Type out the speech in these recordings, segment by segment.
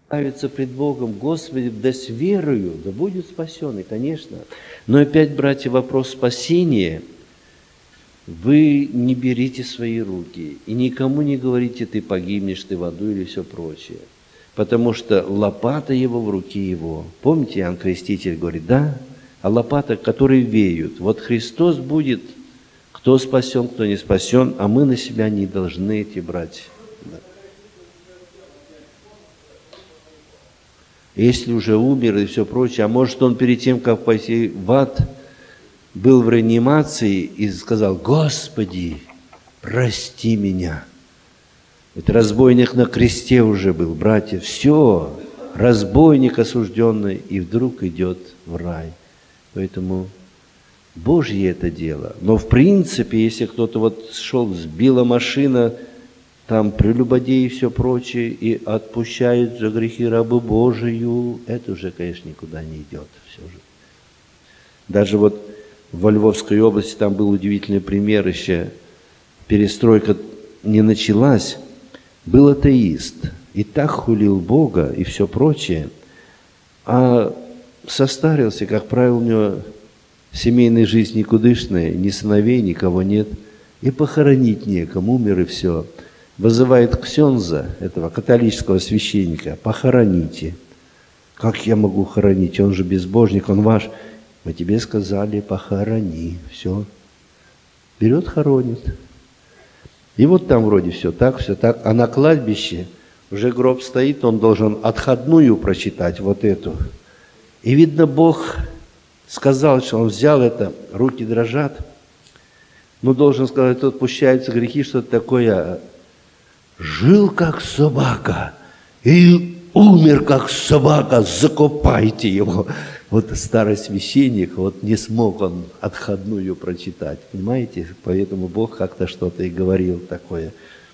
ставится пред Богом: Господи, да с верою, да будет спасен, и, конечно. Но опять, братья, вопрос спасения вы не берите в свои руки и никому не говорите: ты погибнешь, ты в аду или все прочее. Потому что лопата его в руке его. Помните, Иоанн Креститель говорит, да? А лопата, которые веют. Вот Христос будет, кто спасен, кто не спасен, а мы на себя не должны эти брать. Да. Если уже умер и все прочее, а может он перед тем, как пойти в ад, был в реанимации и сказал: Господи, прости меня. Это разбойник на кресте уже был, братья. Все, разбойник осужденный, и вдруг идет в рай. Поэтому Божье это дело. Но в принципе, если кто-то вот шел, сбила машина, там прелюбодеи и все прочее, и отпущают за грехи рабу Божию, это уже, конечно, никуда не идет. Все же. Даже вот во Львовской области там был удивительный пример еще. Перестройка не началась. Был атеист. И так хулил Бога и все прочее. А состарился, как правило, у него семейная жизнь никудышная, ни сыновей, никого нет. И похоронить некому, умер и все. Вызывает ксенза, этого католического священника: похороните. Как я могу хоронить? Он же безбожник, он ваш. Мы тебе сказали: похорони. Все. Берет, хоронит. И вот там вроде все так, а на кладбище уже гроб стоит, он должен отходную прочитать, вот эту. И видно, Бог сказал, что он взял это, руки дрожат. Ну, должен сказать, тут отпущаются грехи, что-то такое. Жил как собака и умер как собака, закопайте его. Вот старый священник, вот не смог он отходную прочитать, понимаете? Поэтому Бог как-то что-то и говорил такое.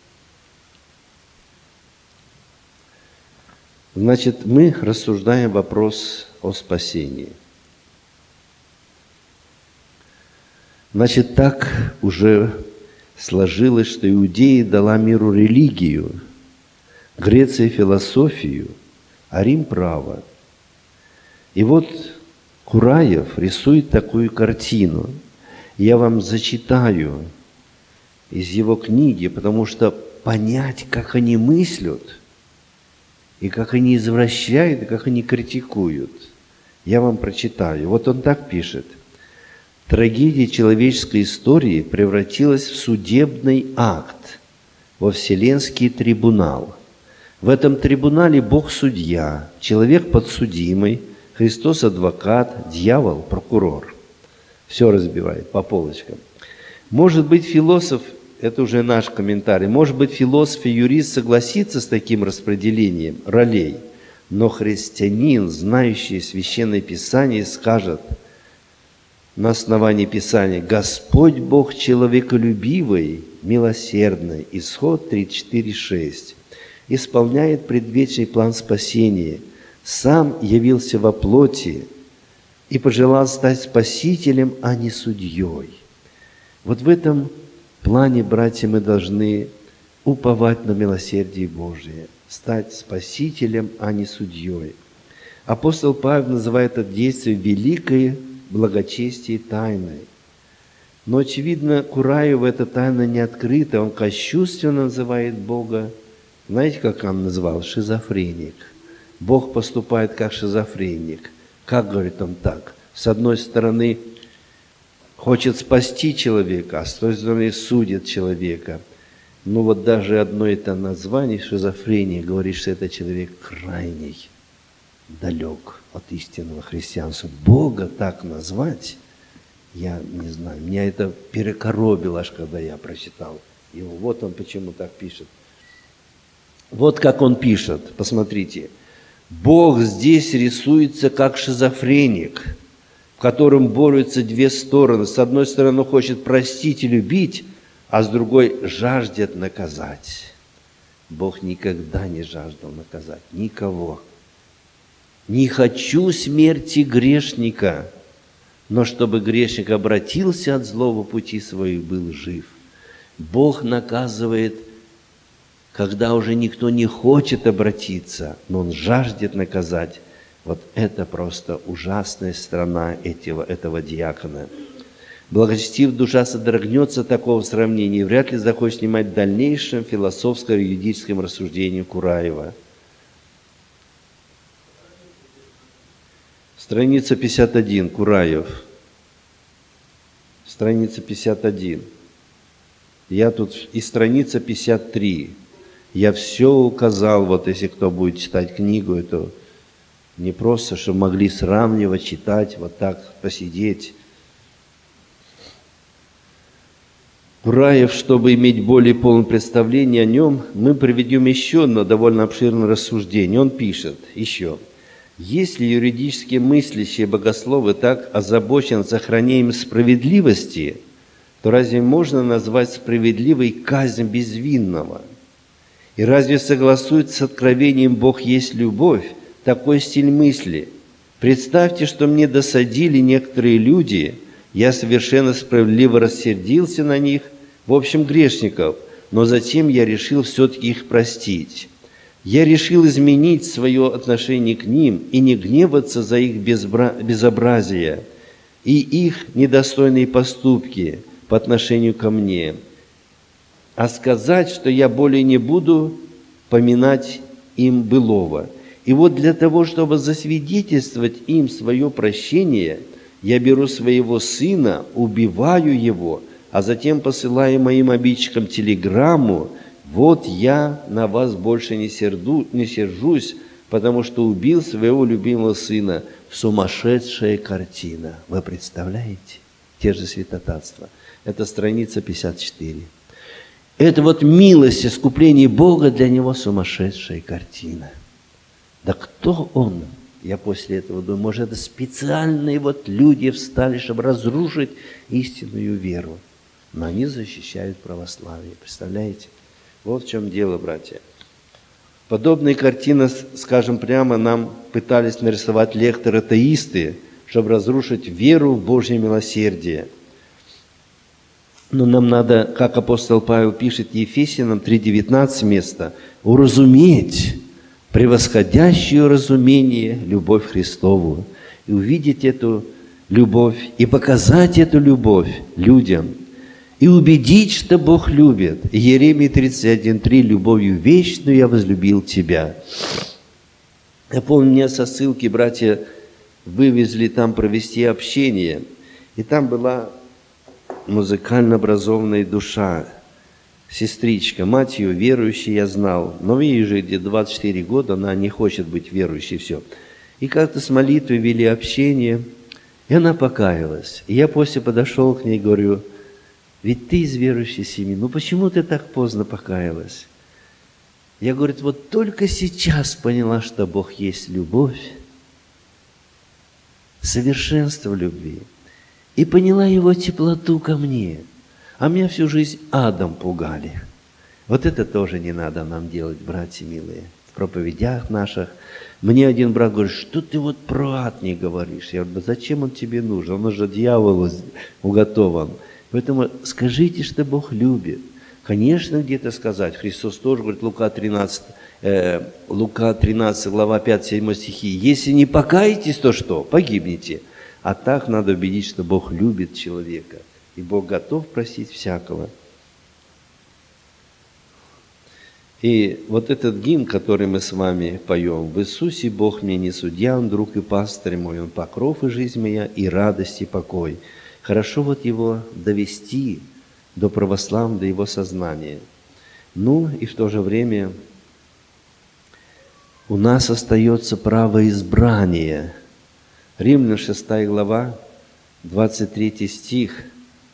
Значит, мы рассуждаем вопрос о спасении. Значит, так уже сложилось, что Иудея дала миру религию, Греция философию, а Рим право. И вот Кураев рисует такую картину. Я вам зачитаю из его книги, потому что понять, как они мыслят, и как они извращают, и как они критикуют, я вам прочитаю. Вот он так пишет. Трагедия человеческой истории превратилась в судебный акт, во вселенский трибунал. В этом трибунале Бог судья, человек подсудимый, Христос адвокат, дьявол прокурор. Все разбивает по полочкам. Может быть, философ, это уже наш комментарий, может быть, философ и юрист согласится с таким распределением ролей, но христианин, знающий Священное Писание, скажет на основании Писания: Господь Бог человеколюбивый, милосердный, Исход 34:6, исполняет предвечный план спасения, сам явился во плоти и пожелал стать спасителем, а не судьей. Вот в этом плане, братья, мы должны уповать на милосердие Божие, стать спасителем, а не судьей. Апостол Павел называет это действие великое благочестие тайной. Но, очевидно, Кураеву эта тайна не открыта, он кощунственно называет Бога. Знаете, как он назвал? Шизофреник. Бог поступает как шизофреник. Как говорит он так? С одной стороны, хочет спасти человека, а с той стороны, судит человека. Ну вот даже одно это название шизофрения говорит, что это человек крайний, далек от истинного христианства. Бога так назвать, я не знаю, меня это перекоробило, аж когда я прочитал его. Вот он почему так пишет. Вот как он пишет, посмотрите. Бог здесь рисуется как шизофреник, в котором борются две стороны. С одной стороны, он хочет простить и любить, а с другой жаждет наказать. Бог никогда не жаждал наказать никого. Не хочу смерти грешника, но чтобы грешник обратился от злого пути своего и был жив. Бог наказывает когда уже никто не хочет обратиться, но он жаждет наказать. Вот это просто ужасная сторона этого диакона. Благочестив душа содрогнется от такого сравнения и вряд ли захочет снимать в дальнейшем философско-юридическом рассуждении Кураева. Страница 51, Кураев. Страница 51. Я тут и страница 53. Я все указал, вот если кто будет читать книгу, это не просто, чтобы могли сравнивать, читать, вот так посидеть. Кураев, чтобы иметь более полное представление о нем, мы приведем еще одно довольно обширное рассуждение. Он пишет еще. Если юридически мыслящие богословы так озабочены сохранением справедливости, то разве можно назвать справедливой казнь безвинного? И разве согласуется с откровением «Бог есть любовь» такой стиль мысли? Представьте, что мне досадили некоторые люди, я совершенно справедливо рассердился на них, в общем, грешников, но затем я решил все-таки их простить. Я решил изменить свое отношение к ним и не гневаться за их безобразие и их недостойные поступки по отношению ко мне, а сказать, что я более не буду поминать им былого. И вот для того, чтобы засвидетельствовать им свое прощение, я беру своего сына, убиваю его, а затем посылаю моим обидчикам телеграмму: вот я на вас больше не сержусь, потому что убил своего любимого сына. Сумасшедшая картина. Вы представляете? Те же святотатства. Это страница 54. Это вот милость, искупление Бога для него сумасшедшая картина. Да кто он? Я после этого думаю, может, это специальные вот люди встали, чтобы разрушить истинную веру. Но они защищают православие. Представляете? Вот в чем дело, братья. Подобные картины, скажем прямо, нам пытались нарисовать лекторы-атеисты, чтобы разрушить веру в Божье милосердие. Но нам надо, как апостол Павел пишет Ефесянам 3:19 место, уразуметь превосходящее разумение любовь Христову, и увидеть эту любовь, и показать эту любовь людям, и убедить, что Бог любит. Иеремия 31:3, любовью вечную я возлюбил тебя. Я помню, меня со ссылки братья вывезли там провести общение, и там была музыкально образованная душа, сестричка, мать ее верующая, я знал, но ей же где 24 года, она не хочет быть верующей, все. И как-то с молитвой вели общение, и она покаялась. И я после подошел к ней и говорю: ведь ты из верующей семьи, ну почему ты так поздно покаялась? Я, говорит, вот только сейчас поняла, что Бог есть любовь, совершенство в любви, и поняла Его теплоту ко мне. А меня всю жизнь адом пугали. Вот это тоже не надо нам делать, братья милые. В проповедях наших. Мне один брат говорит: что ты вот про ад не говоришь? Я говорю: да зачем он тебе нужен? Он уже дьяволу уготован. Поэтому скажите, что Бог любит. Конечно, где-то сказать. Христос тоже говорит, Лука 13, глава 5-7 стихи. Если не покаетесь, то что? Погибнете. А так надо убедить, что Бог любит человека. И Бог готов простить всякого. И вот этот гимн, который мы с вами поем: «В Иисусе Бог мне не судья, Он друг и пастырь мой, Он покров и жизнь моя, и радость, и покой». Хорошо вот его довести до православного, до его сознания. Ну и в то же время у нас остается право избрания. Римлянам 6 глава, 23 стих.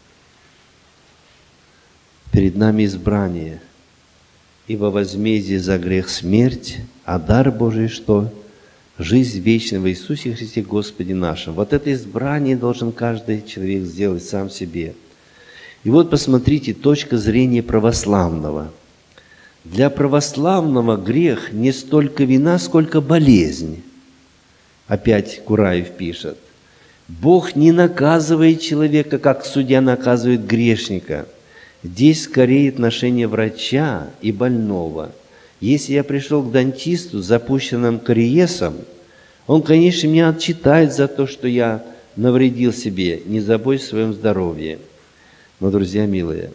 Перед нами избрание. «Ибо возмездие за грех смерть, а дар Божий что? Жизнь вечная в Иисусе Христе Господе нашем». Вот это избрание должен каждый человек сделать сам себе. И вот посмотрите, точка зрения православного. Для православного грех не столько вина, сколько болезнь. Опять Кураев пишет. Бог не наказывает человека, как судья наказывает грешника. Здесь скорее отношение врача и больного. Если я пришел к дантисту с запущенным кариесом, он, конечно, меня отчитает за то, что я навредил себе, не забудь о своем здоровье. Но, друзья милые,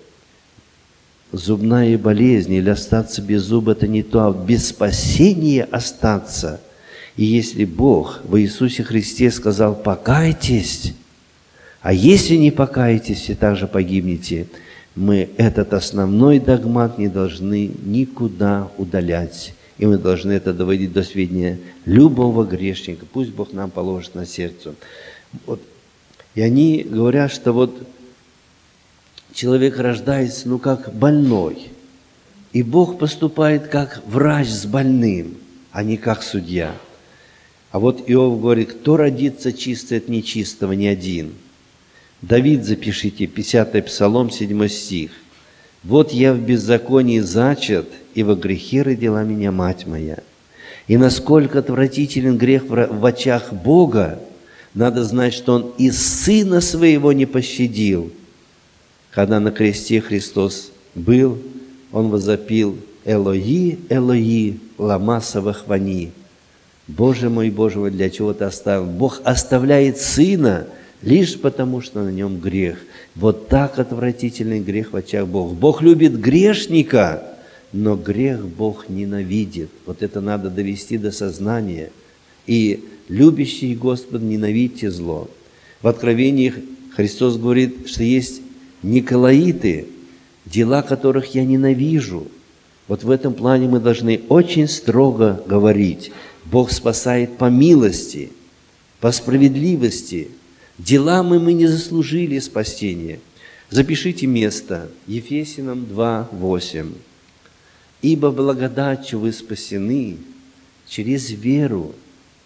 зубная болезнь или остаться без зуба – это не то, а без спасения остаться. И если Бог в Иисусе Христе сказал «покайтесь», а если не покаетесь, и также погибнете, мы этот основной догмат не должны никуда удалять. И мы должны это доводить до сведения любого грешника. Пусть Бог нам положит на сердце. Вот. И они говорят, что вот человек рождается, как больной. И Бог поступает как врач с больным, а не как судья. А вот Иов говорит, кто родится чистый от нечистого, не один. Давид, запишите, 50-й Псалом, 7 стих. «Вот я в беззаконии зачат, и во грехе родила меня мать моя». И насколько отвратителен грех в очах Бога, надо знать, что Он и Сына Своего не пощадил. Когда на кресте Христос был, Он возопил «Элои, Элои, лама савахвани». «Боже мой, для чего Ты оставил?» Бог оставляет Сына, лишь потому, что на нем грех. Вот так отвратительный грех в очах Бога. Бог любит грешника, но грех Бог ненавидит. Вот это надо довести до сознания. И любящий Господа ненавидьте зло. В Откровениях Христос говорит, что есть николаиты, дела которых я ненавижу. Вот в этом плане мы должны очень строго говорить. Бог спасает по милости, по справедливости. Делами мы не заслужили спасения. Запишите место. Ефесянам 2:8. «Ибо благодатью вы спасены через веру,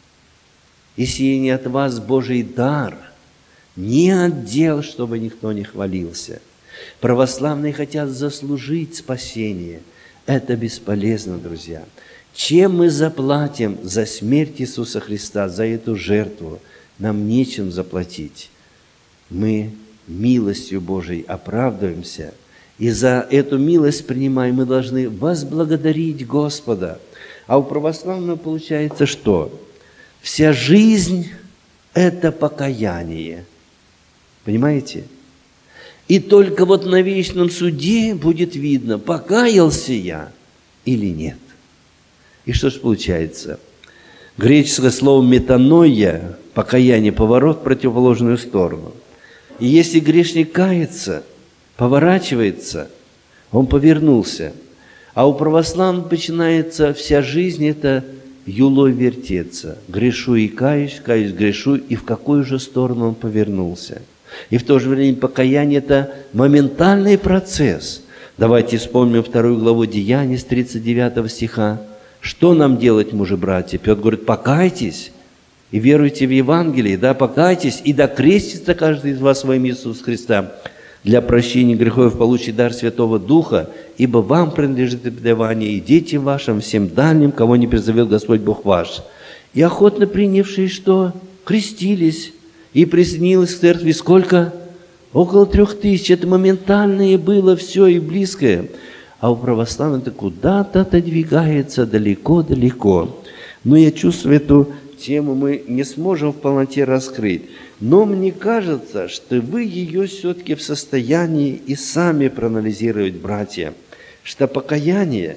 и сие не от вас Божий дар, не от дел, чтобы никто не хвалился». Православные хотят заслужить спасение. Это бесполезно, друзья. Чем мы заплатим за смерть Иисуса Христа, за эту жертву? Нам нечем заплатить. Мы милостью Божией оправдываемся, и за эту милость принимаем, мы должны возблагодарить Господа. А у православного получается что? Вся жизнь – это покаяние. Понимаете? И только вот на вечном суде будет видно, покаялся я или нет. И что же получается? Греческое слово «метаноия» – покаяние, поворот в противоположную сторону. И если грешник кается, поворачивается, он повернулся. А у православных начинается вся жизнь – это юлой вертеться. Грешу и каюсь, каюсь, грешу, и в какую же сторону он повернулся. И в то же время покаяние – это моментальный процесс. Давайте вспомним 2 главу Деяний с 39 стиха. Что нам делать, мужи-братья? Петр говорит, покайтесь и веруйте в Евангелие, да, покайтесь, и да крестится каждый из вас во имя Иисуса Христа для прощения грехов, получит дар Святого Духа, ибо вам принадлежит обетование, и детям вашим, всем дальним, кого не призовет Господь Бог ваш. И охотно принявшие что? Крестились, и присоединилось к церкви сколько? Около 3000. Это моментальное было все и близкое. А у православных это куда-то отодвигается далеко-далеко. Но я чувствую, эту тему мы не сможем в полноте раскрыть. Но мне кажется, что вы ее все-таки в состоянии и сами проанализировать, братья, что покаяние,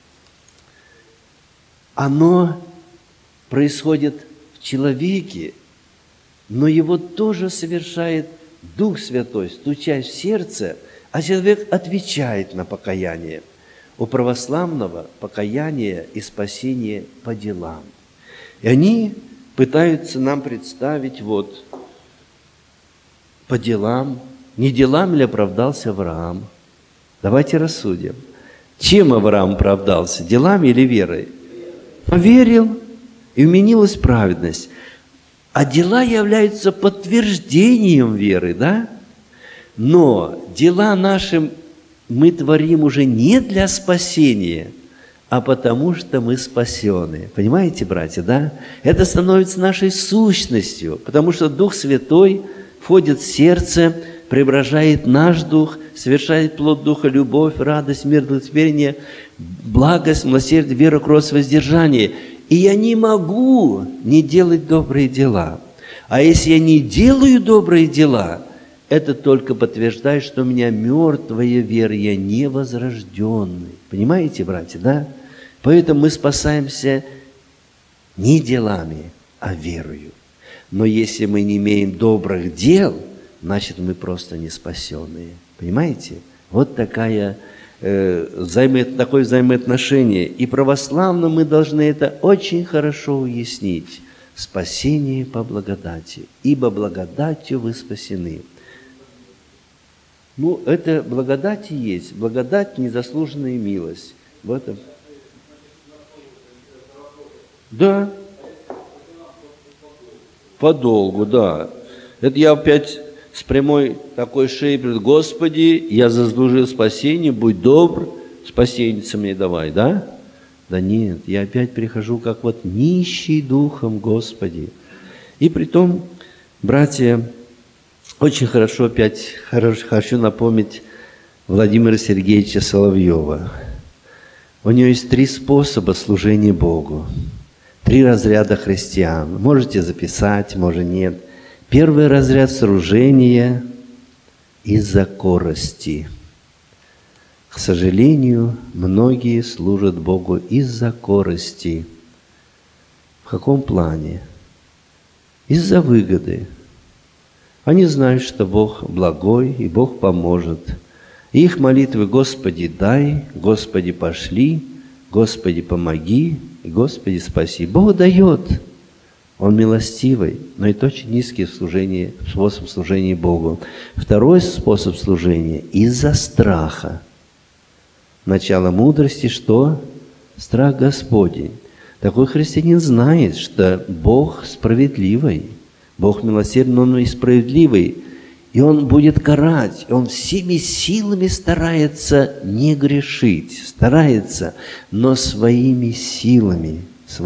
оно происходит в человеке, но его тоже совершает Дух Святой, стучась в сердце, а человек отвечает на покаяние. У православного покаяние и спасение по делам. И они пытаются нам представить вот по делам. Не делами ли оправдался Авраам? Давайте рассудим. Чем Авраам оправдался? Делами или верой? Поверил, и вменилась праведность. А дела являются подтверждением веры, да? Но дела наши мы творим уже не для спасения, а потому что мы спасены. Понимаете, братья, да? Это становится нашей сущностью, потому что Дух Святой входит в сердце, преображает наш дух, совершает плод Духа, любовь, радость, мир, долготерпение, благость, милосердие, вера, кротость, воздержание. И я не могу не делать добрые дела. А если я не делаю добрые дела, это только подтверждает, что у меня мертвая вера, я невозрожденный. Понимаете, братья, да? Поэтому мы спасаемся не делами, а верою. Но если мы не имеем добрых дел, значит, мы просто не спасенные. Понимаете? Вот такое взаимоотношение. И православным мы должны это очень хорошо уяснить. Спасение по благодати. Ибо благодатью вы спасены. Ну, это благодать и есть. Благодать – незаслуженная милость. В этом. Да. Подолгу, да. Это я опять с прямой такой шеей говорю: Господи, я заслужил спасение, будь добр, спасенница мне давай, да? Да нет, я опять прихожу как вот нищий духом, Господи. И притом, братья, очень хорошо опять хочу напомнить Владимира Сергеевича Соловьева. У него есть 3 способа служения Богу. 3 разряда христиан. Можете записать, может нет. Первый разряд служения из-за корости. К сожалению, многие служат Богу из-за корости. В каком плане? Из-за выгоды. Они знают, что Бог благой и Бог поможет. И их молитвы: Господи, дай, Господи, пошли, Господи, помоги, и Господи, спаси. Бог дает. Он милостивый, но это очень низкий способ служения Богу. Второй способ служения – из-за страха. Начало мудрости что? Страх Господень. Такой христианин знает, что Бог справедливый, Бог милосердный, но Он и справедливый. И Он будет карать, и Он всеми силами старается не грешить, старается, но своими силами.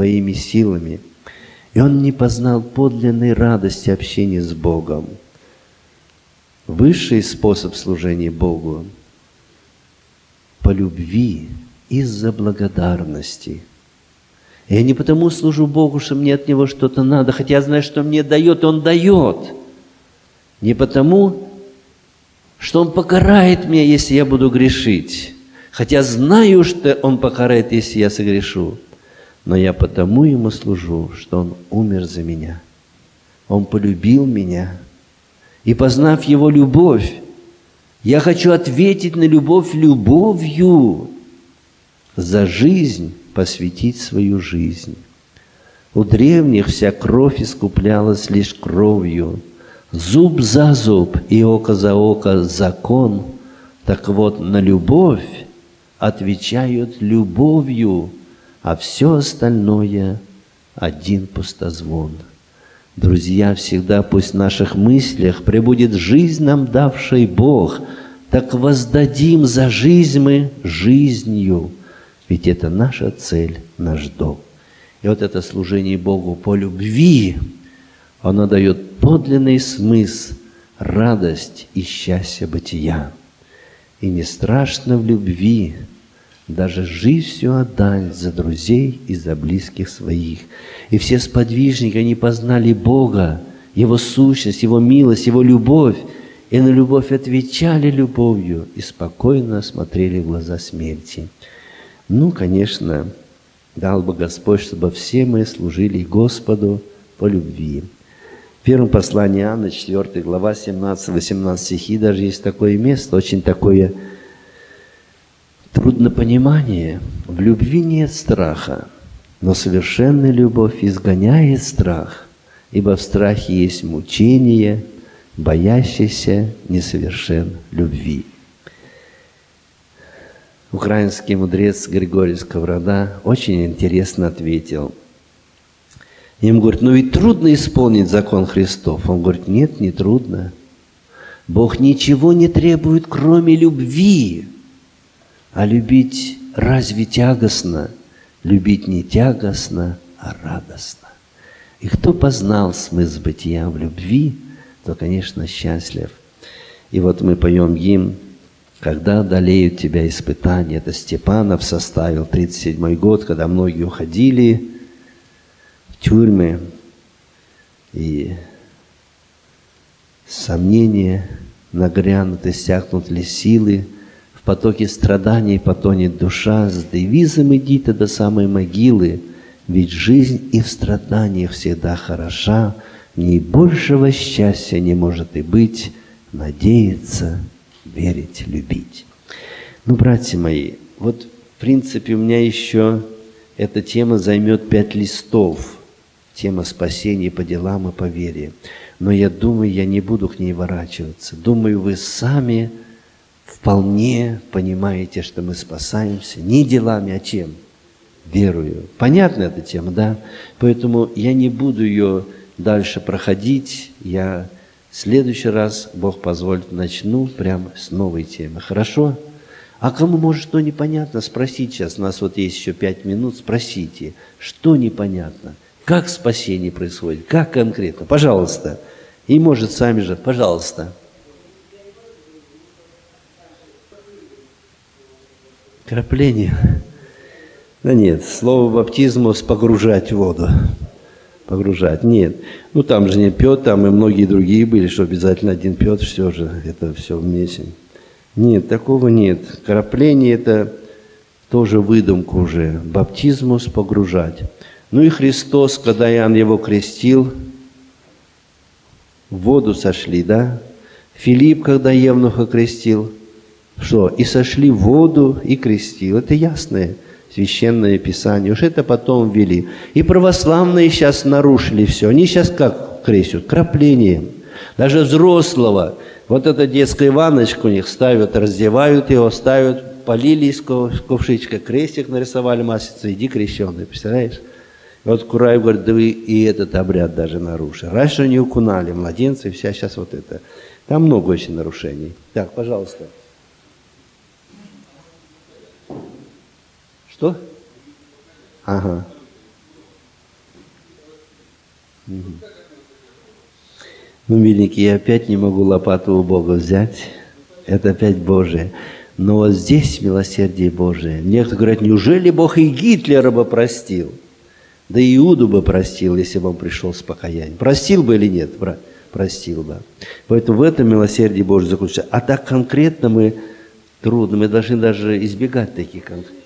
И он не познал подлинной радости общения с Богом. Высший способ служения Богу – по любви, из-за благодарности. Я не потому служу Богу, что мне от Него что-то надо, хотя я знаю, что мне дает, Он дает. Не потому, что Он покарает меня, если я буду грешить, хотя знаю, что Он покарает, если я согрешу. Но я потому Ему служу, что Он умер за меня. Он полюбил меня. И познав Его любовь, я хочу ответить на любовь любовью, за жизнь посвятить свою жизнь. У древних вся кровь искуплялась лишь кровью. Зуб за зуб и око за око закон. Так вот, на любовь отвечают любовью, а все остальное – один пустозвон. Друзья, всегда пусть в наших мыслях пребудет жизнь нам давший Бог, так воздадим за жизнь мы жизнью, ведь это наша цель, наш долг. И вот это служение Богу по любви, оно дает подлинный смысл, радость и счастье бытия. И не страшно в любви даже жизнь всю отдать за друзей и за близких своих. И все сподвижники, они познали Бога, Его сущность, Его милость, Его любовь, и на любовь отвечали любовью и спокойно смотрели в глаза смерти. Ну, конечно, дал бы Господь, чтобы все мы служили Господу по любви. В первом послании Иоанна, 4 глава, 17-18 стихи, даже есть такое место, очень такое труднопонимание. В любви нет страха, но совершенная любовь изгоняет страх, ибо в страхе есть мучение, боящийся несовершен любви. Украинский мудрец Григорий Сковорода очень интересно ответил. Им говорят: ну ведь трудно исполнить закон Христов. Он говорит: нет, не трудно. Бог ничего не требует, кроме любви. А любить разве тягостно? Любить не тягостно, а радостно. И кто познал смысл бытия в любви, то, конечно, счастлив. И вот мы поем гимн Когда одолеют тебя испытания. Это Степанов составил 37-й год, когда многие уходили в тюрьмы. И сомнения нагрянут, иссякнут ли силы. В потоке страданий потонет душа. С девизом иди ты до самой могилы. Ведь жизнь и в страданиях всегда хороша. В ней большего счастья не может и быть. Надеяться, верить, любить. Ну, братья мои, вот в принципе у меня еще эта тема займет 5 листов. Тема спасения по делам и по вере. Но я думаю, я не буду к ней ворачиваться. Думаю, вы сами вполне понимаете, что мы спасаемся не делами, а чем? Верою. Понятна эта тема, да? Поэтому я не буду ее дальше проходить. Я в следующий раз, Бог позволит, начну прямо с новой темы. Хорошо? А кому, может, что непонятно, спросите сейчас. У нас вот есть еще 5 минут. Спросите, что непонятно? Как спасение происходит? Как конкретно? Пожалуйста. И, может, сами же. Пожалуйста. Крапление. Да нет, слово баптизмус погружать в воду. Погружать. Нет. Ну, там же не Петр, там и многие другие были, что обязательно один Петр, все же, это все вместе. Нет, такого нет. Крапление – это тоже выдумка уже. Баптизмус погружать. Ну и Христос, когда Иоанн его крестил, в воду сошли, да? Филипп, когда Евнуха крестил, что? И сошли в воду и крестил. Это ясное Священное Писание. Уж это потом ввели. И православные сейчас нарушили все. Они сейчас как крестят? Краплением. Даже взрослого. Вот эта детская ванночка у них ставят, раздевают его, ставят, полили из ковшичка, крестик нарисовали маслица, иди крещеный. Представляешь? И вот Кураев говорит, да вы и этот обряд даже нарушили. Раньше не укунали младенца, и вся сейчас вот это. Там много очень нарушений. Так, пожалуйста. Что? Ага. Угу. Ну, миленький, я опять не могу лопату у Бога взять. Это опять Божие. Но вот здесь милосердие Божие. Некоторые говорят, неужели Бог и Гитлера бы простил? Да и Иуду бы простил, если бы он пришел с покаянием. Простил бы или нет? Простил бы. Поэтому в этом милосердие Божие заключается. А так конкретно мы трудно. Мы должны даже избегать таких конкретных.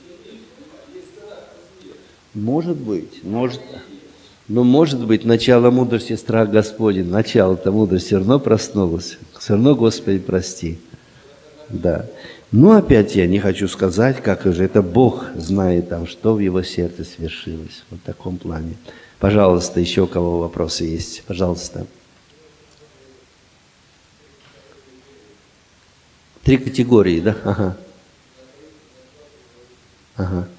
Может быть, но может быть, начало мудрости страх Господень, начало-то мудрости все равно проснулось, все равно, Господи, прости. Да. Но опять я не хочу сказать, как же это Бог знает там, что в его сердце свершилось. Вот в таком плане. Пожалуйста, еще у кого вопросы есть? Пожалуйста. 3 категории, да? Ага. Ага.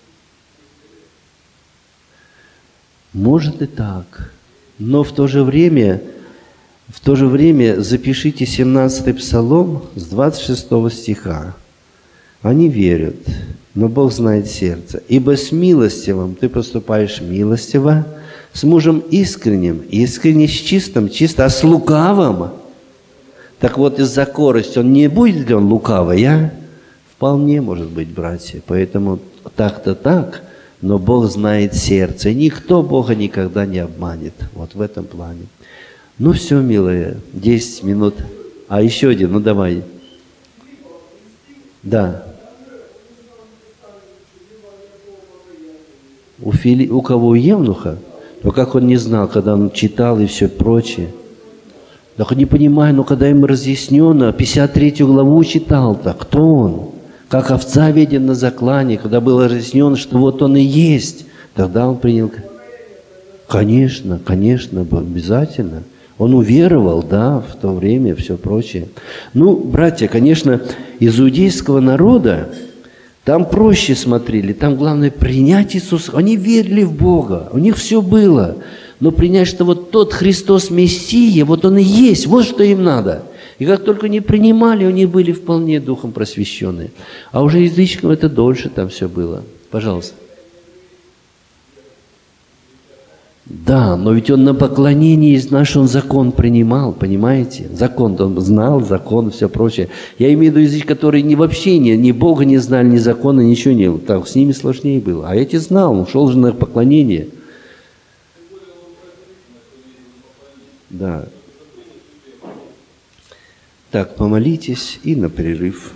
Может и так, но в то же время запишите 17-й Псалом с 26 стиха. Они верят, но Бог знает сердце. Ибо с милостивым ты поступаешь милостиво, с мужем искренним, искренне с чистым, чисто, а с лукавым. Так вот, из-за корости он не будет ли он лукавый, а? Вполне может быть, братья. Поэтому так-то так. Но Бог знает сердце. И никто Бога никогда не обманет. Вот в этом плане. Ну все, милые, 10 минут. А еще один, ну давай. Да. У кого? У Евнуха? Но как он не знал, когда он читал и все прочее. Так не понимаю, но когда ему разъяснено, 53 главу читал-то, кто он? Как овца виден на заклане, когда было разъяснено, что вот он и есть, тогда он принял. Конечно, обязательно. Он уверовал, да, в то время, все прочее. Ну, братья, конечно, из иудейского народа там проще смотрели, там главное принять Иисуса. Они верили в Бога, у них все было. Но принять, что вот тот Христос Мессия, вот он и есть, вот что им надо. И как только не принимали, они были вполне духом просвещенные. А уже язычникам это дольше там все было. Пожалуйста. Да, но ведь он на поклонении наш он закон принимал, понимаете? Закон он знал, закон, все прочее. Я имею в виду язык, которые вообще ни Бога не знали, ни закона, ничего не было. Так, с ними сложнее было. А эти знал, он шел же на поклонение. Да. Так, помолитесь и на перерыв.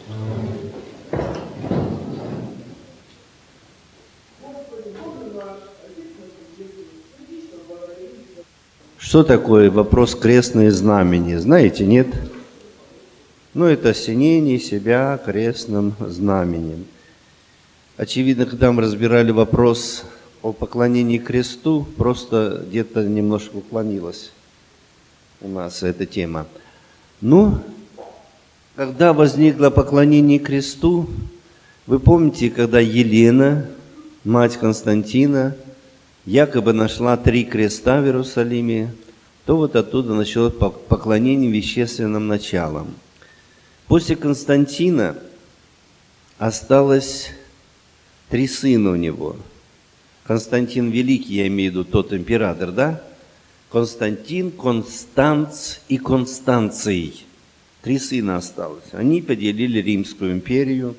Что такое вопрос крестное знамение? Знаете, нет? Ну, это осенение себя крестным знаменем. Очевидно, когда мы разбирали вопрос о поклонении кресту, просто где-то немножко уклонилась у нас эта тема. Ну, когда возникло поклонение кресту, вы помните, когда Елена, мать Константина, якобы нашла 3 креста в Иерусалиме, то вот оттуда началось поклонение вещественным началам. После Константина осталось 3 сына у него. Константин Великий, я имею в виду тот император, да? Константин, Констанц и Констанций. 3 сына осталось. Они поделили Римскую империю.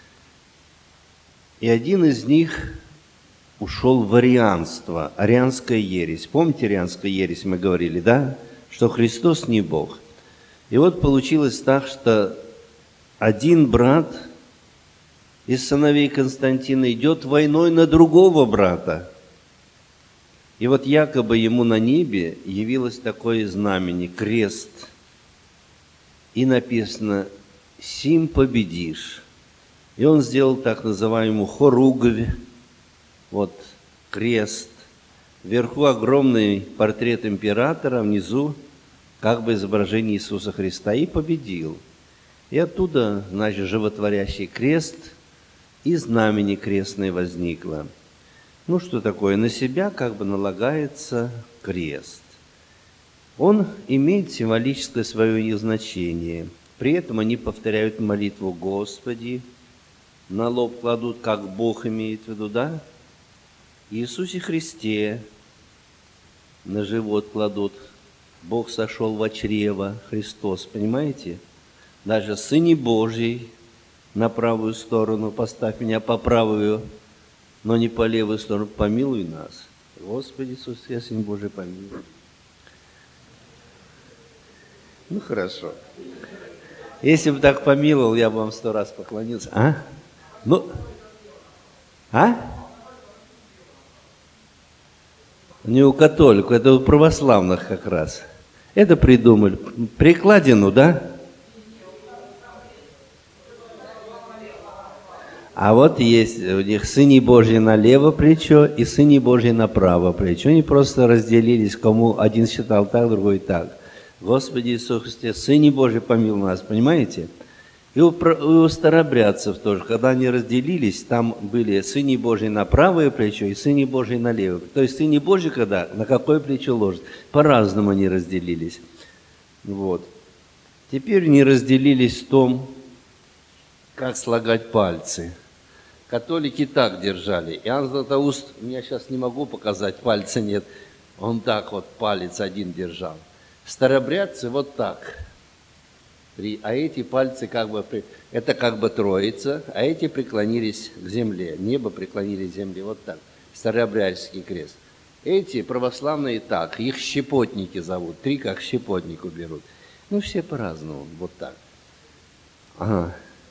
И один из них ушел в арианство, арианская ересь. Помните арианская ересь, мы говорили, да? Что Христос не Бог. И вот получилось так, что один брат из сыновей Константина идет войной на другого брата. И вот якобы ему на небе явилось такое знамение, крест. И написано «Сим победишь». И он сделал так называемую хоругвь, вот крест. Вверху огромный портрет императора, внизу как бы изображение Иисуса Христа. И победил. И оттуда, значит, животворящий крест и знамение крестное возникло. Ну, что такое? На себя как бы налагается крест. Он имеет символическое свое значение. При этом они повторяют молитву «Господи», на лоб кладут, как Бог имеет в виду, да? Иисусе Христе на живот кладут. Бог сошел во чрево, Христос, понимаете? Даже Сыне Божий на правую сторону, поставь меня по правую, но не по левую сторону, помилуй нас. Господи Иисус, я Сын Божий, помилуй. Ну, хорошо. Если бы так помиловал, я бы вам 100 раз поклонился. А? Ну, а? Не у католиков, это у православных как раз. Это придумали. Прикладину, да? А вот есть у них Сыне Божий на лево плечо и Сыне Божий на право плечо. Они просто разделились, кому один считал так, другой так. Господи Иисус Христе, Сыне Божий помилуй нас, понимаете? И у старобрядцев тоже, когда они разделились, там были Сыне Божий на правое плечо и Сыне Божий на левое. То есть Сыне Божий когда, на какое плечо ложит? По-разному они разделились. Вот. Теперь они разделились в том, как слагать пальцы. Католики так держали. Иоанн Златоуст, я сейчас не могу показать, пальца нет. Он так вот палец один держал. Старобрядцы вот так. А эти пальцы как бы, это как бы троица, а эти преклонились к земле. Небо преклонились к земле, вот так. Старообрядческий крест. Эти православные так, их щепотники зовут. 3 как щепотнику берут. Ну, все по-разному, вот так. Ага.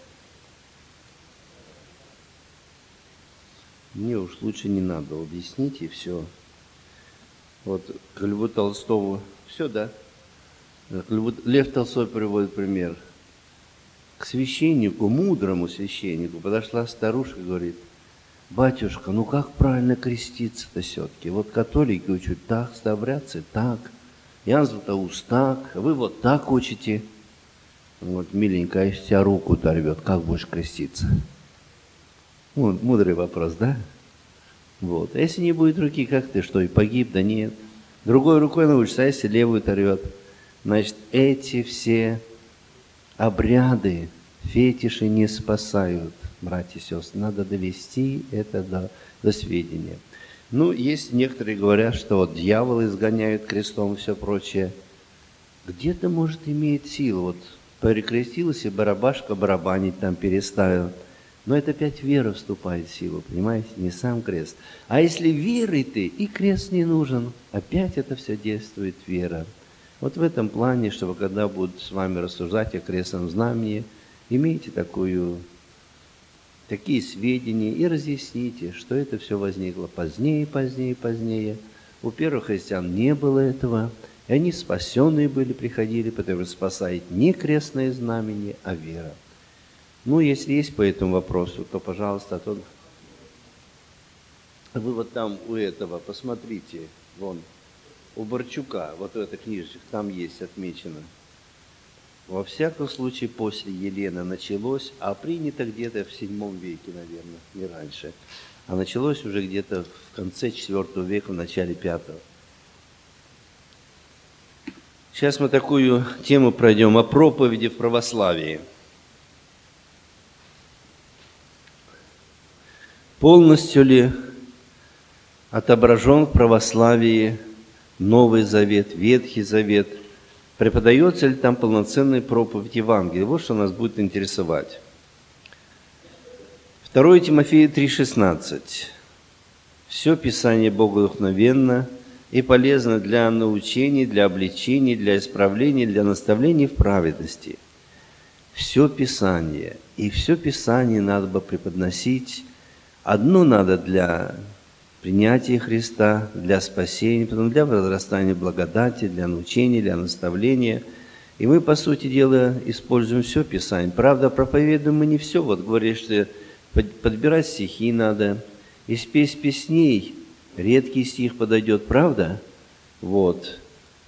Мне уж лучше не надо, объяснить и все. Вот к Льву Толстому, все, да? Лев Толстой приводит пример. К священнику, мудрому священнику, подошла старушка и говорит: батюшка, ну как правильно креститься-то все-таки? Вот католики учат так, старобрядцы так, Иоанн Златоуст так, вы вот так учите. Вот, миленькая, а если тебя руку оторвет, как будешь креститься? Вот, мудрый вопрос, да? Вот. А если не будет руки, как ты, что, и погиб? Да нет. Другой рукой научишься, а если левую оторвет? Значит, эти все обряды, фетиши не спасают, братья и сестры. Надо довести это до сведения. Ну, есть некоторые говорят, что вот дьявол изгоняют крестом и все прочее. Где-то, может, имеет силу. Вот перекрестился, барабашка барабанить там переставил. Но это опять вера вступает в силу, понимаете, не сам крест. А если верой ты, и крест не нужен, опять это все действует вера. Вот в этом плане, чтобы когда будут с вами рассуждать о крестном знамени, имейте такие сведения и разъясните, что это все возникло позднее. У первых христиан не было этого, и они спасенные были, приходили, потому что спасает не крестное знамение, а вера. Ну, если есть по этому вопросу, то, пожалуйста, вы вот там у этого, посмотрите, вон, у Борчука, вот в этой книжечке, там есть отмечено. Во всяком случае, после Елены началось, а принято где-то в VII веке, наверное, не раньше. А началось уже где-то в конце IV века, в начале V. Сейчас мы такую тему пройдем о проповеди в православии. Полностью ли отображен в православии Новый Завет, Ветхий Завет? Преподается ли там полноценная проповедь Евангелия? Вот что нас будет интересовать. 2 Тимофея 3,16. Все Писание богодухновенно и полезно для научения, для обличения, для исправления, для наставления в праведности. Все Писание. И все Писание надо бы преподносить. Одно надо для принятия Христа, для спасения, потом для возрастания благодати, для научения, для наставления. И мы, по сути дела, используем все Писание. Правда, проповедуем мы не все. Вот говоришь, что подбирать стихи надо. Из песней редкий стих подойдет, правда? Вот.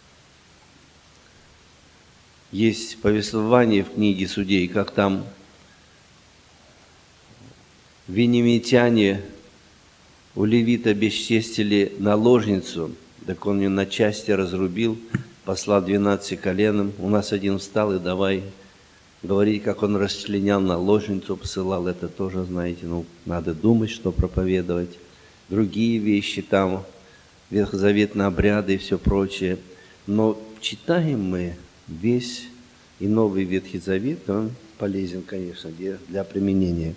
Есть повествование в книге Судей, как там венемитяне у левита бесчестили наложницу, так он ее на части разрубил, послал 12 коленам. У нас один встал и давай говорить, как он расчленял наложницу, посылал. Это тоже, знаете, надо думать, что проповедовать. Другие вещи там, ветхозаветные обряды и все прочее. Но читаем мы весь и Новый Ветхий Завет, он полезен, конечно, для применения.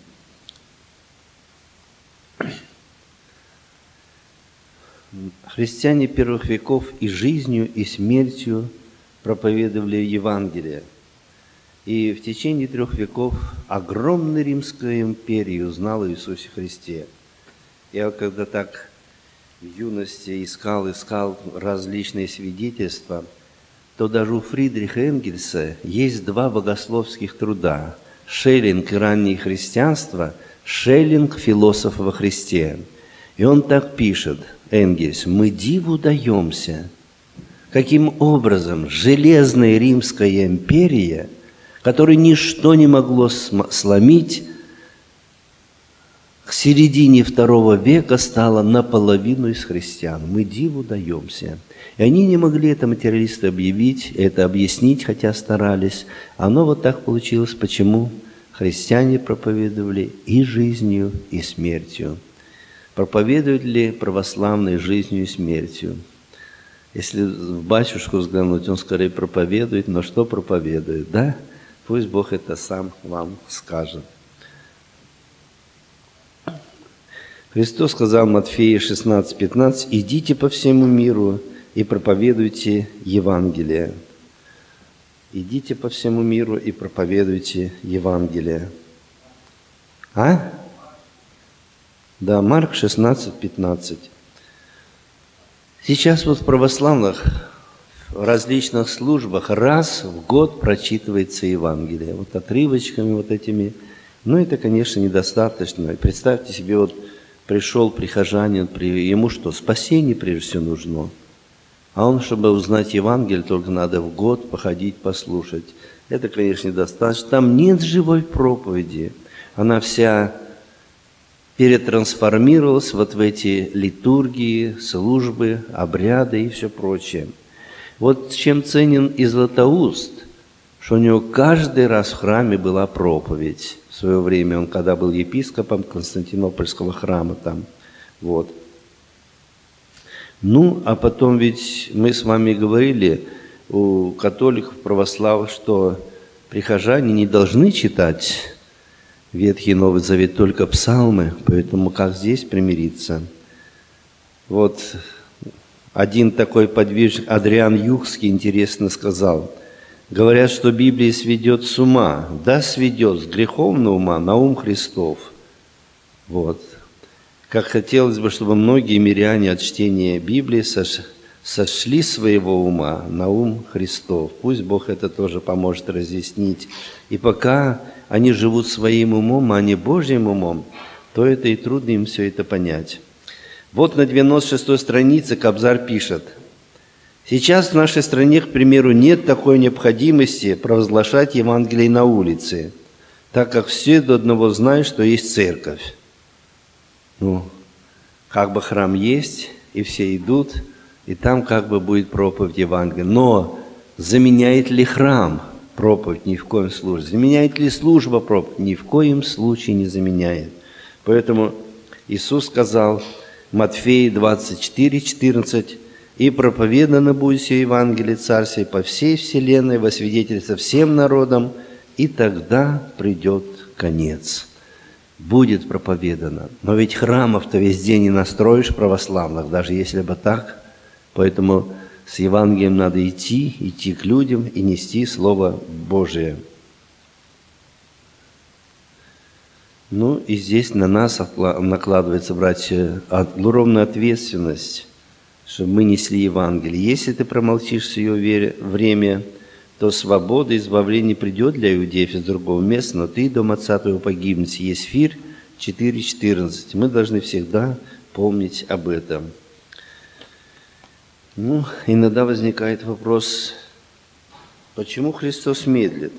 Христиане первых веков и жизнью, и смертью проповедовали Евангелие. И в течение 3 веков огромная Римская империя узнала о Иисусе Христе. Я когда так в юности искал различные свидетельства, то даже у Фридриха Энгельса есть 2 богословских труда. Шеллинг и раннее христианство, Шеллинг философ во Христе. И он так пишет, Энгельс: «Мы диву даемся, каким образом железная Римская империя, которой ничто не могло сломить, к середине II века стала наполовину из христиан. Мы диву даемся». И они не могли это, материалисты, объяснить, хотя старались. Оно вот так получилось. Почему? Христиане проповедовали и жизнью, и смертью. Проповедуют ли православные жизнью и смертью? Если в батюшку взглянуть, он скорее проповедует, но что проповедует, да? Пусть Бог это сам вам скажет. Христос сказал Матфея 16:15: «Идите по всему миру и проповедуйте Евангелие». Идите по всему миру и проповедуйте Евангелие. А? Да, Марк 16:15. Сейчас вот в православных различных службах раз в год прочитывается Евангелие. Вот отрывочками вот этими. Но это, конечно, недостаточно. Представьте себе, вот пришел прихожанин, ему что, спасение прежде всего нужно. А он, чтобы узнать Евангелие, только надо в год походить, послушать. Это, конечно, недостаточно. Там нет живой проповеди. Она вся перетрансформировалась вот в эти литургии, службы, обряды и все прочее. Вот чем ценен и Златоуст, что у него каждый раз в храме была проповедь. В свое время он, когда был епископом Константинопольского храма там, вот. Ну, а потом ведь мы с вами говорили у католиков, православных, что прихожане не должны читать Ветхий и Новый Завет, только псалмы, поэтому как здесь примириться? Вот один такой подвижник, Адриан Юхский, интересно сказал, говорят, что Библия сведет с ума. Да, сведет с греховного ума на ум Христов. Вот. Как хотелось бы, чтобы многие миряне от чтения Библии сошли своего ума на ум Христов. Пусть Бог это тоже поможет разъяснить. И пока они живут своим умом, а не Божьим умом, то это и трудно им все это понять. Вот на 96-й странице Кобзарь пишет: «Сейчас в нашей стране, к примеру, нет такой необходимости провозглашать Евангелие на улице, так как все до одного знают, что есть церковь». Ну, как бы храм есть, и все идут, и там как бы будет проповедь Евангелия. Но заменяет ли храм проповедь? Ни в коем случае. Заменяет ли служба проповедь? Ни в коем случае не заменяет. Поэтому Иисус сказал, Матфея 24:14, «И проповедано будет все Евангелие Царствия по всей вселенной, во свидетельство всем народам, и тогда придет конец». Будет проповедано. Но ведь храмов-то везде не настроишь православных, даже если бы так. Поэтому с Евангелием надо идти к людям и нести Слово Божие. Ну и здесь на нас накладывается, братья, огромная ответственность, чтобы мы несли Евангелие. Если ты промолчишь в свое время, то свобода и избавление придет для иудеев из другого места, но ты и дом отца твоего погибнете. Есфирь 4:14. Мы должны всегда помнить об этом. Ну, иногда возникает вопрос, почему Христос медлит?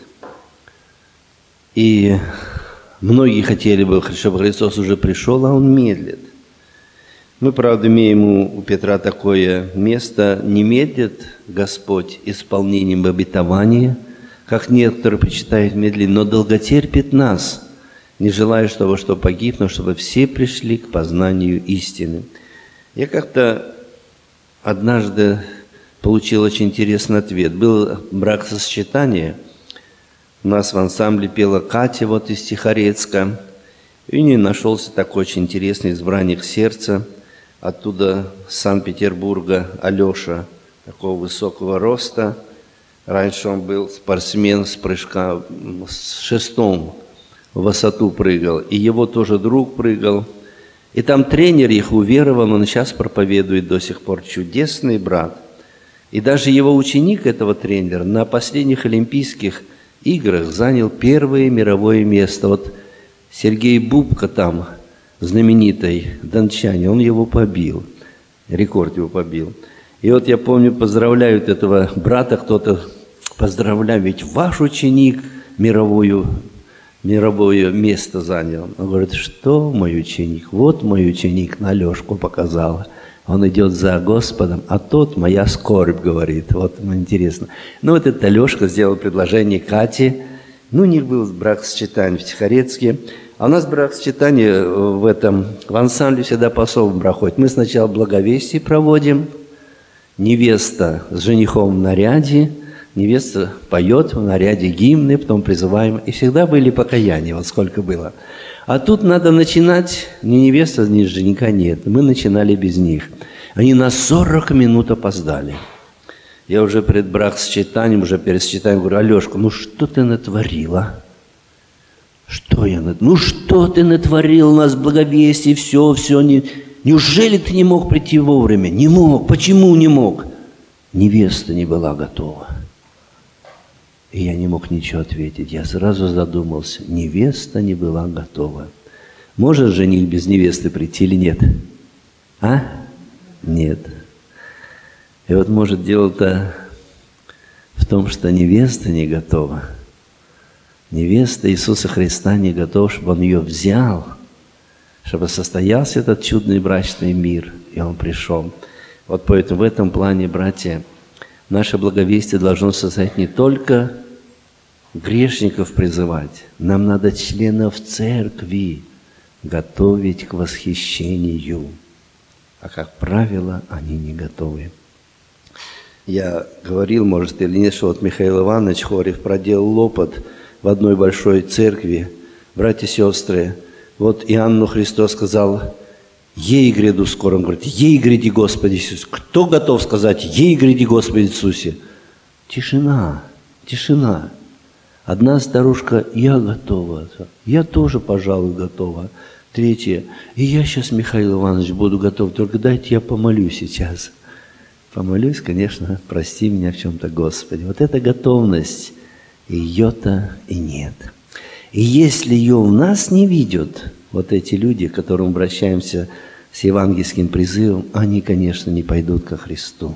И многие хотели бы, чтобы Христос уже пришел, а Он медлит. Мы, правда, имеем у Петра такое место: «Не медлит Господь исполнением обетования, как некоторые почитают медленно, но долготерпит нас, не желая, чтобы что погиб, но чтобы все пришли к познанию истины». Я как-то однажды получил очень интересный ответ. Был бракосочетание. У нас в ансамбле пела Катя вот из Тихорецка. И у нее нашелся такой очень интересный избранник сердца. Оттуда, с Санкт-Петербурга, Алеша, такого высокого роста. Раньше он был спортсмен с прыжка, с шестом в высоту прыгал. И его тоже друг прыгал. И там тренер их уверовал, он сейчас проповедует до сих пор. Чудесный брат. И даже его ученик этого тренера на последних Олимпийских играх занял первое мировое место. Вот Сергей Бубка там, знаменитый дончанин, он его побил, рекорд его побил. И вот я помню, поздравляют этого брата, кто-то поздравляет, ведь ваш ученик мировое место занял. Он говорит, что мой ученик? Вот мой ученик на Алешку показал. Он идет за Господом, а тот моя скорбь, говорит. Вот интересно. Ну, вот этот Алешка сделал предложение Кате. Ну, у них был бракосочетание в Тихорецке. А у нас бракосочетание в ансамбле всегда по особому проходит. Мы сначала благовестие проводим, невеста с женихом в наряде, невеста поет в наряде гимны, потом призываем. И всегда были покаяния, вот сколько было. А тут надо начинать, ни невеста, ни жениха нет. Мы начинали без них. Они на 40 минут опоздали. Я уже перед бракосочетанием, уже перед сочетанием говорю, Алешка, ну что ты натворила? Что я натворил? Ну что ты натворил? У нас благовестие, все. Неужели ты не мог прийти вовремя? Не мог. Почему не мог? Невеста не была готова. И я не мог ничего ответить. Я сразу задумался. Невеста не была готова. Может жених без невесты прийти или нет? А? Нет. И вот может дело-то в том, что невеста не готова. Невеста Иисуса Христа не готова, чтобы Он ее взял, чтобы состоялся этот чудный брачный мир, и Он пришел. Вот поэтому в этом плане, братья, наше благовестие должно состоять не только грешников призывать, нам надо членов церкви готовить к восхищению. а, как правило, они не готовы. Я говорил, может, или нет, что вот Михаил Иванович Хорев проделал опыт в одной большой церкви. Братья и сестры, вот Иоанну Христос сказал: «Ей гряду скоро». Он говорит: «Ей гряди, Господи Иисусе». Кто готов сказать: «Ей гряди, Господи Иисусе»? Тишина, тишина. Одна старушка: «Я готова». «Я тоже, пожалуй, готова». Третья: «И я сейчас, Михаил Иванович, буду готов, только дайте я помолюсь сейчас». Помолюсь, конечно, прости меня в чем-то, Господи. Вот эта готовность, ее-то и нет. И если ее у нас не видят, вот эти люди, к которым обращаемся с евангельским призывом, они, конечно, не пойдут ко Христу.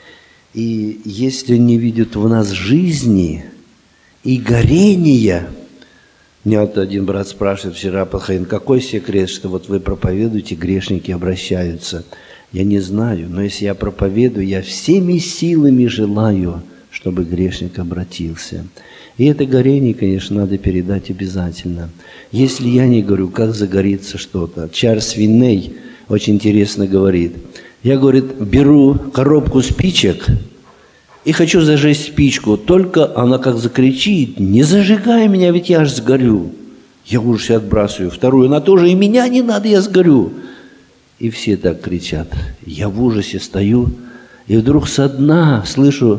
И если не видят в нас жизни и горения, меня вот один брат спрашивает вчера, подходил: какой секрет, что вот вы проповедуете, грешники обращаются? Я не знаю, но если я проповедую, я всеми силами желаю, чтобы грешник обратился. И это горение, конечно, надо передать обязательно. Если я не говорю, как загорится что-то. Чарльз Финней очень интересно говорит. Я, говорит, беру коробку спичек и хочу зажечь спичку, только она как закричит: «Не зажигай меня, ведь я ж сгорю». Я в ужасе отбрасываю. Вторую: «Она тоже, и меня не надо, я сгорю». И все так кричат. Я в ужасе стою, и вдруг со дна слышу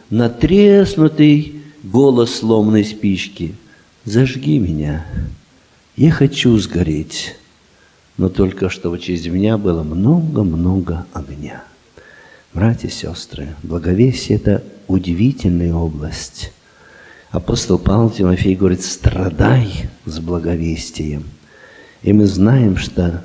натреснутый голос сломанной спички: «Зажги меня, я хочу сгореть, но только чтобы через меня было много-много огня». Братья и сестры, благовестие – это удивительная область. Апостол Павел Тимофей говорит: «Страдай с благовестием». И мы знаем, что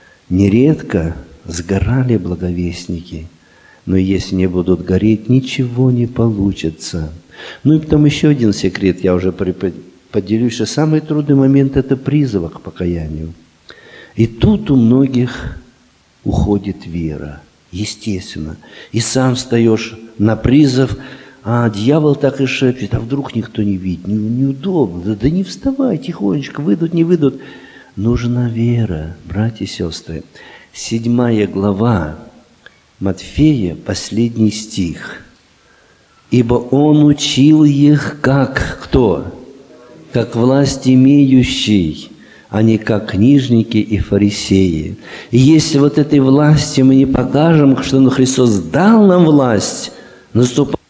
нередко сгорали благовестники, но если не будут гореть, ничего не получится. Ну и потом еще один секрет, я уже поделюсь, что самый трудный момент – это призыв к покаянию. И тут у многих уходит вера, естественно. И сам встаешь на призыв, а дьявол так и шепчет: а вдруг никто не видит, неудобно, да не вставай, тихонечко, выйдут, не выйдут. Нужна вера, братья и сестры. 7 глава Матфея, последний стих. «Ибо он учил их как кто? Как власть имеющий, а не как книжники и фарисеи». И если вот этой власти мы не покажем, что Христос дал нам власть, наступает